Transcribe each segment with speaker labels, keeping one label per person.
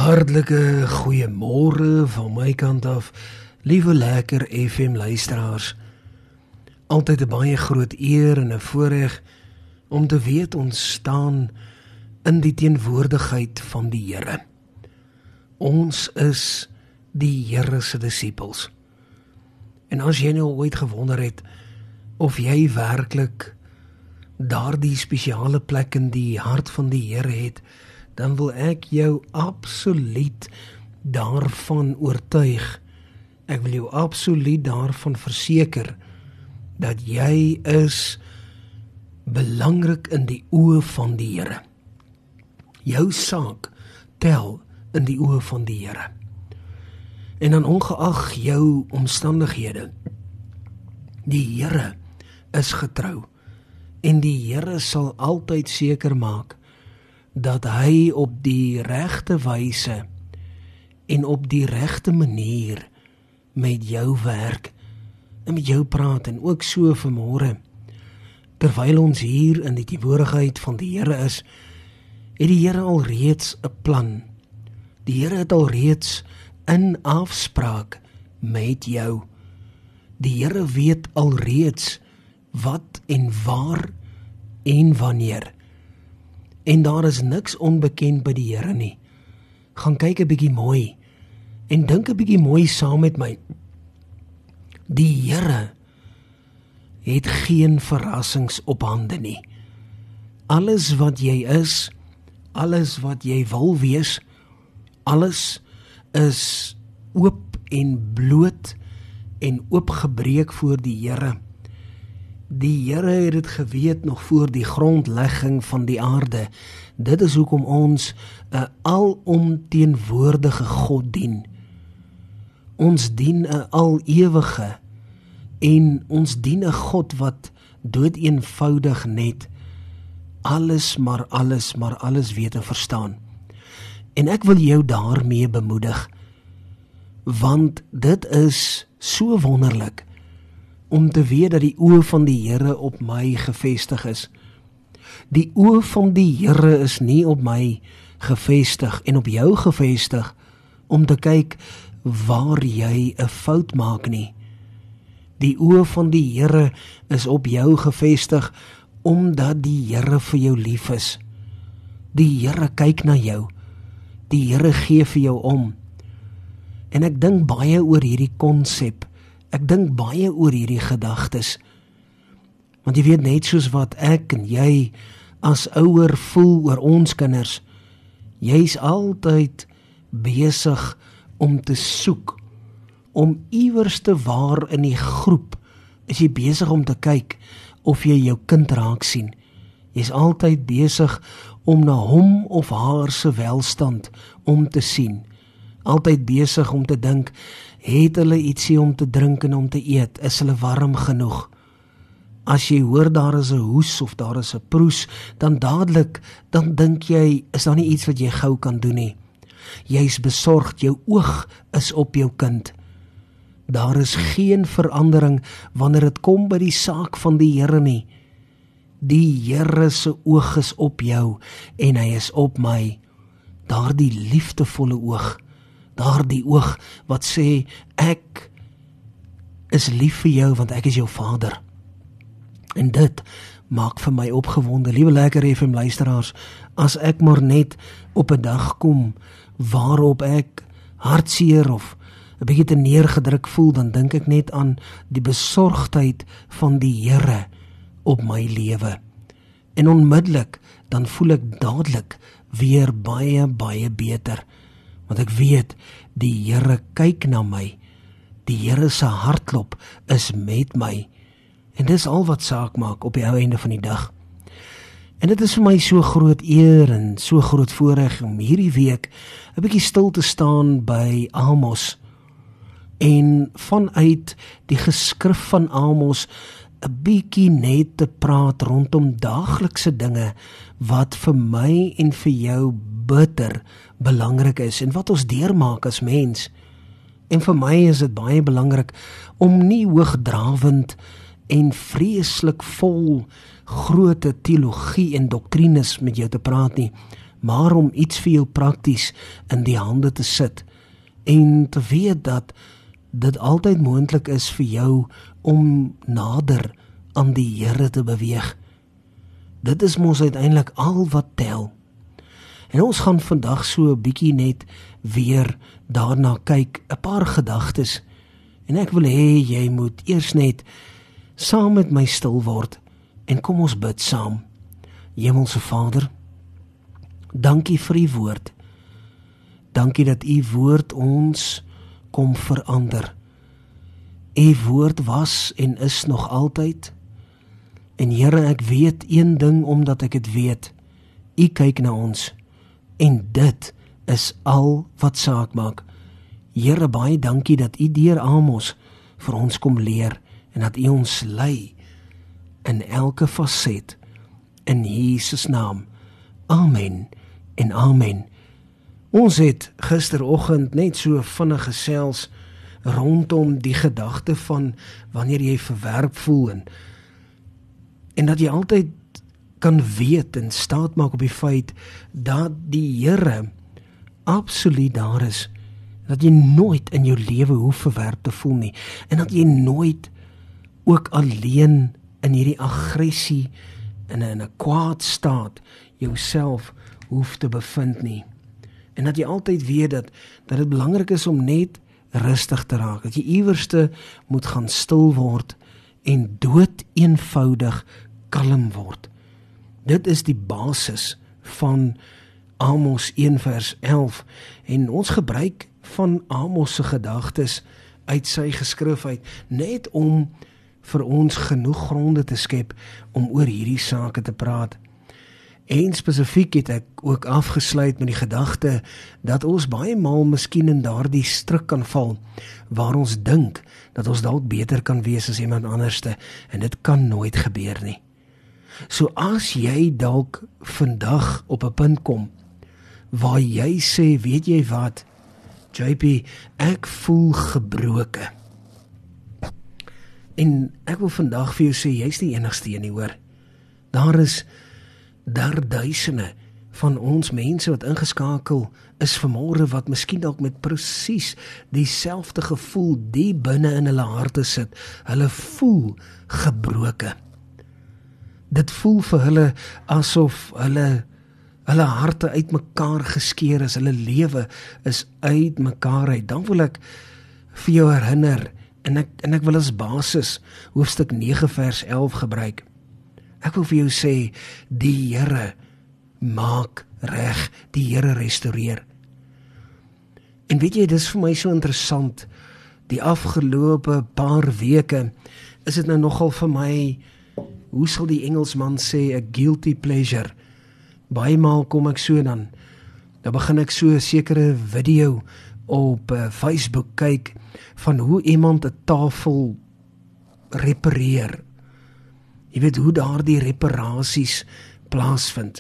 Speaker 1: Hartlike goeiemôre van my kant af, liewe lekker FM luisteraars. Altyd 'n baie groot eer en 'n voorreg om te weet ons staan in die teenwoordigheid van die Here. Ons is die Here se disippels. En as jy nou ooit gewonder het of jy werklik daardie spesiale plek in die hart van die Here het, dan wil ek jou absoluut daarvan oortuig. Ek wil jou absoluut daarvan verseker dat jy is belangrik in die oë van die Here. Jou saak tel in die oë van die Here. En dan ongeag jou omstandighede, die Here is getrou en die Here sal altyd seker maak dat hy op die regte wyse en op die regte manier met jou werk en met jou praat. En ook so vanmôre, terwyl ons hier in die teenwoordigheid van die Here is, het die Here alreeds 'n plan. Die Here het alreeds in afspraak met jou. Die Here weet alreeds wat en waar en wanneer. En daar is niks onbekend by die Here nie. Gaan kyk 'n bietjie mooi en dink 'n bietjie mooi saam met my. Die Here het geen verrassings op hande nie. Alles wat jy is, alles wat jy wil wees, alles is oop en bloot en oopgebreek voor die Here. Die Here het dit geweet nog voor die grondlegging van die aarde. Dit is hoekom ons 'n alomteenwoordige God dien. Ons dien 'n al-ewige en ons dien 'n God wat doeteenvoudig net alles, maar alles weet en verstaan. En ek wil jou daarmee bemoedig, want dit is so wonderlik om te weet dat die oë van die Here op my gefestig is. Die oë van die Here is nie op my gefestig en op jou gefestig om te kyk waar jy 'n fout maak nie. Die oë van die Here is op jou gefestig omdat die Here vir jou lief is. Die Here kyk na jou. Die Here gee vir jou om. En ek dink baie oor hierdie konsep. Ek dink baie oor hierdie gedagtes. Want jy weet, net soos wat ek en jy as ouer voel oor ons kinders, jy's altyd besig om te soek, om iewers te waar in die groep, is jy besig om te kyk of jy jou kind raak sien. Jy's altyd besig om na hom of haar se welstand om te sien. Altyd besig om te dink, het hulle ietsie om te drink en om te eet? Is hulle warm genoeg? As jy hoor daar is 'n hoes of daar is 'n proes, dan dadelik, dan dink jy, is daar nie iets wat jy gou kan doen nie. Jy's besorgd, jou oog is op jou kind. Daar is geen verandering wanneer dit kom by die saak van die Here nie. Die Here se oog is op jou en hy is op my. Daardie liefdevolle oog. Daardie oog wat sê, ek is lief vir jou want ek is jou vader. En dit maak vir my opgewonde, liewe lekker FM luisteraars, as ek maar net op 'n dag kom waarop ek hartseer of 'n bietjie te neergedruk voel, dan dink ek net aan die besorgdheid van die Here op my lewe. En onmiddellik, dan voel ek dadelik weer baie beter. Want ek weet, die Here kyk na my. Die Here se hartklop is met my. En dis al wat saak maak op die ou einde van die dag. En dit is vir my so groot eer en so groot voorreg om hierdie week 'n bietjie stil te staan by Amos. En vanuit die geskrif van Amos 'n bietjie net te praat rondom daaglikse dinge wat vir my en vir jou bitter belangrik is en wat ons deurmaak as mens. En vir my is dit baie belangrik om nie hoogdrawend en vreeslik vol groot teologie en doktrines met jou te praat nie, maar om iets vir jou prakties in die hande te sit en te weet dat dit altyd moontlik is vir jou om nader aan die Here te beweeg. Dit is mos uiteindelik al wat tel. En ons gaan vandag so 'n bietjie net weer daarna kyk, 'n paar gedagtes. En ek wil hê jy moet eers net saam met my stil word en kom ons bid saam. Hemelse Vader, dankie vir u woord. Dankie dat u woord ons kom verander. U woord was en is nog altyd. En Here, ek weet een ding omdat ek het weet. U kyk na ons en dit is al wat saak maak. Here, baie dankie dat u deur Amos vir ons kom leer en dat u ons lei in elke faset. In Jesus naam. Amen en amen. Ons het gisteroggend net so vinnig gesels rondom die gedagte van wanneer jy verwerp voel en dat jy altyd kan weet en staat maak op die feit dat die Here absoluut daar is, dat jy nooit in jou lewe hoef verwerp te voel nie, en dat jy nooit ook alleen in hierdie aggressie in 'n kwaad staat jouself hoef te bevind nie, en dat jy altyd weet dat dit belangrik is om net rustig te raak, dat jy iewerste moet gaan stil word en dood eenvoudig kalm word. Dit is die basis van Amos 1 vers 11 en ons gebruik van Amos se gedagtes uit sy geskrif uit, net om vir ons genoeg gronde te skep om oor hierdie sake te praat. En spesifiek het ek ook afgesluit met die gedagte dat ons baie maal miskien in daardie struik kan val, waar ons dink dat ons dalk beter kan wees as iemand anderste, en dit kan nooit gebeur nie. So as jy dalk vandag op 'n punt kom, waar jy sê, weet jy wat, JP, ek voel gebroke. En ek wil vandag vir jou sê, jy's die enigste een nie, hoor. Daar is duisende van ons mense wat ingeskakel is vanmôre, wat miskien dalk met presies dieselfde gevoel die binne in hulle harte sit. Hulle voel gebroke. Dit voel vir hulle asof hulle harte uitmekaar geskeur is, hulle lewe is uitmekaar uit. Dan wil ek vir jou herinner, en ek wil as basis hoofstuk 9 vers 11 gebruik. Ek wil vir jou sê, die Here maak reg, die Here restoreer. En weet jy, dis vir my so interessant, die afgelope paar weke, is dit nou nogal vir my, hoe sal die Engelsman sê, a guilty pleasure. Baie maal kom ek so dan begin ek so 'n sekere video op Facebook kyk, van hoe iemand 'n tafel repareer. Jy weet hoe daardie reparasies plaasvind.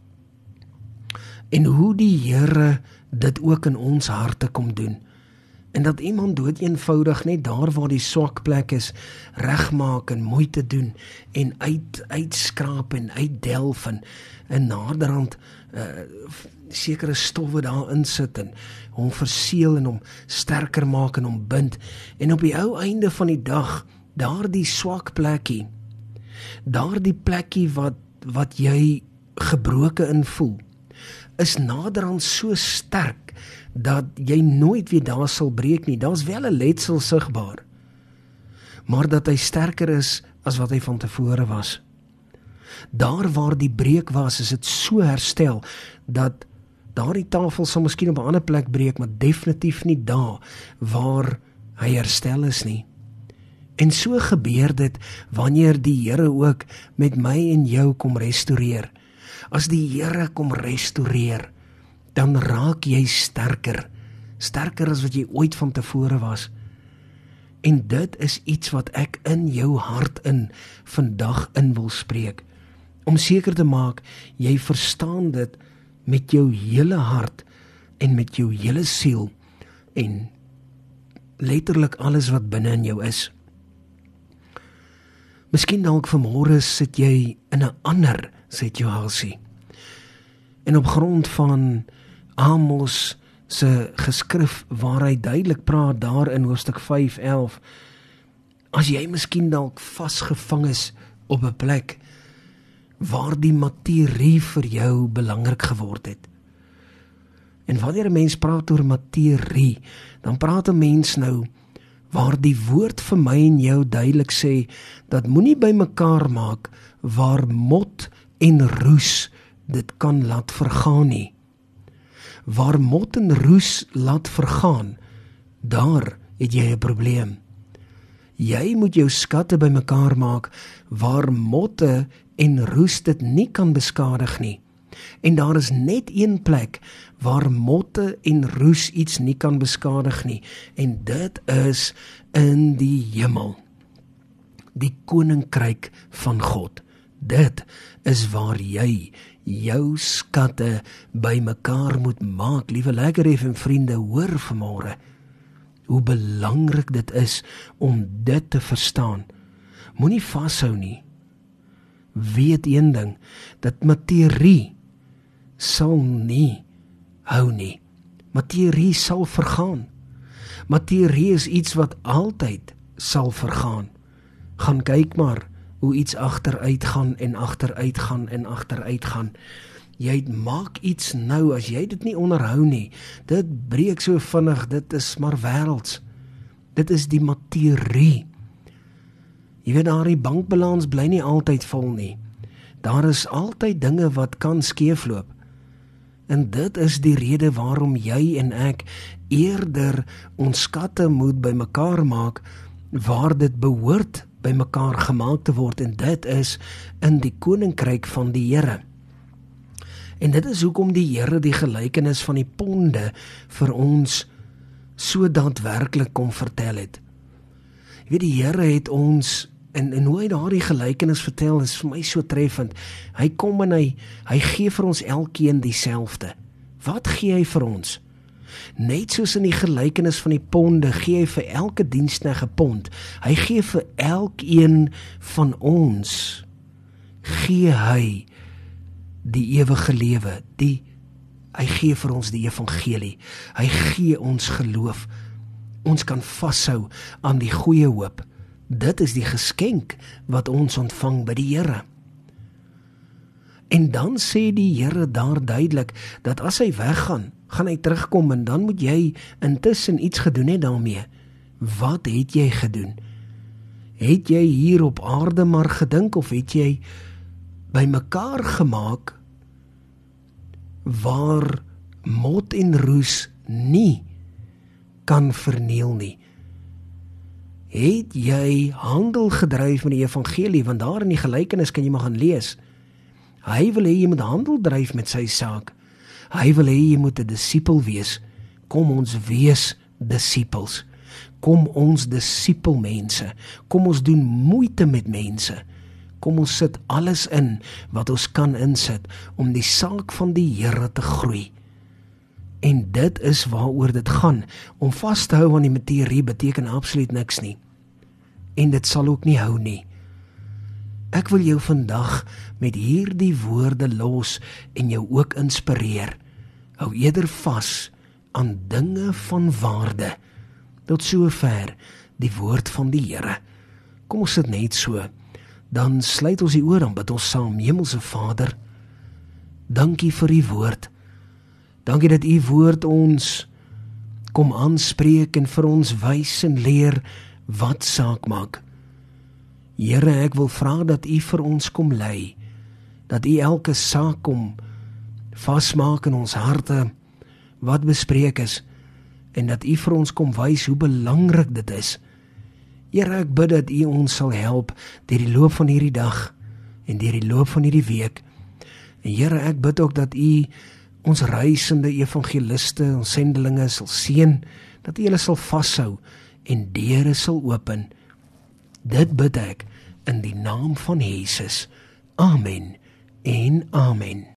Speaker 1: En hoe die Here dit ook in ons harte kom doen. En dat iemand dood eenvoudig net daar waar die swak plek is, regmaak en moeite doen en uitskraap en uitdelf en naderhand sekere stowwe daarin sit en hom verseël en hom sterker maak en hom bind. En op die ou einde van die dag, daardie swak plekkie, daardie plekkie wat jy gebroke in voel, is naderhand so sterk dat jy nooit weer daar sal breek nie. Daar's wel 'n letsel sigbaar, maar dat hy sterker is as wat hy van tevore was. Daar waar die breek was, is dit so herstel dat daardie tafel sal miskien op 'n ander plek breek, maar definitief nie daar waar hy herstel is nie. En so gebeur dit wanneer die Here ook met my en jou kom restoreer. As die Here kom restoreer, dan raak jy sterker as wat jy ooit van tevore was. En dit is iets wat ek in jou hart vandag wil spreek, om seker te maak, jy verstaan dit met jou hele hart, en met jou hele siel, en letterlik alles wat binne in jou is. Miskien dalk vanmôre sit jy in 'n ander situasie, En op grond van Amos se geskrif waar hy duidelik praat daar in hoofstuk 5:11, as jy miskien dalk vasgevang is op 'n plek waar die materie vir jou belangrik geword het. En wanneer 'n mens praat oor materie, dan praat 'n mens nou waar die woord vir my en jou duidelik sê, dat moenie by mekaar maak waar mot en roes dit kan laat vergaan nie. Waar mot en roes laat vergaan, daar het jy 'n probleem. Jy moet jou skatte by mekaar maak waar motte en roes dit nie kan beskadig nie. En daar is net een plek waar motte en roes iets nie kan beskadig nie, en dit is in die hemel. Die koninkryk van God. Dit is waar jy jou skatte by mekaar moet maak. Liewe Lekker FM vriende, hoor vanmôre hoe belangrik dit is om dit te verstaan. Moenie vashou nie. Weet een ding, dat materie sal nie hou nie. Materie sal vergaan. Materie is iets wat altyd sal vergaan. Gaan kyk maar hoe iets agteruit gaan en agteruit gaan en agteruit gaan. Jy maak iets nou, as jy dit nie onderhou nie, dit breek so vinnig, dit is maar wêrelds. Dit is die materie. Jy weet, daar die bankbalans bly nie altyd vol nie. Daar is altyd dinge wat kan skeefloop. En dit is die rede waarom jy en ek eerder ons skatte moet by mekaar maak waar dit behoort by mekaar gemaak te word, en dit is in die koninkryk van die Here. En dit is hoekom die Here die gelykenis van die ponde vir ons so daadwerklik kom vertel het. Jy weet, die Here het ons, en hoe hy daardie gelykenis vertel, is vir my so treffend. Hy kom en hy gee vir ons elkeen dieselfde. Wat gee hy vir ons? Net soos in die gelykenis van die ponde, gee hy vir elke diensknegt 'n pond. Hy gee vir elkeen van ons, gee hy die ewige lewe, hy gee vir ons die evangelie, hy gee ons geloof, ons kan vashou aan die goeie hoop. Dit is die geskenk wat ons ontvang by die Here. En dan sê die Here daar duidelik, dat as hy weggaan, gaan hy terugkom, en dan moet jy intussen iets gedoen het daarmee. Wat het jy gedoen? Het jy hier op aarde maar gedink, of het jy by mekaar gemaak waar mot en roes nie kan verniel nie? Het jy handel gedryf met die evangelie? Want daar in die gelykenis kan jy maar gaan lees. Hy wil hê jy moet handel dryf met sy saak. Hy wil hê jy moet 'n disipel wees. Kom ons wees disipels. Kom ons disipel mense. Kom ons doen moeite met mense. Kom ons sit alles in wat ons kan insit om die saak van die Here te groei. En dit is waaroor dit gaan. Om vas te hou aan die materie beteken absoluut niks nie. En dit sal ook nie hou nie. Ek wil jou vandag met hierdie woorde los en jou ook inspireer. Hou eerder vas aan dinge van waarde. Tot sover die woord van die Here. Kom ons sit net so. Dan sluit ons die oor, dan bid ons saam. Hemelse Vader, dankie vir u woord. Dankie dat u woord ons kom aanspreek en vir ons wys en leer wat saak maak. Here, ek wil vra dat u vir ons kom lei, dat u elke saak kom vasmaak in ons harte, wat bespreek is, en dat u vir ons kom wys hoe belangrik dit is. Here, ek bid dat u ons sal help deur die loop van hierdie dag en deur die loop van hierdie week. En Here, ek bid ook dat u ons reisende evangeliste, ons sendelinge sal seën, dat u hulle sal vashou en deure sal open. Dit bid ek in die naam van Jesus. Amen en amen.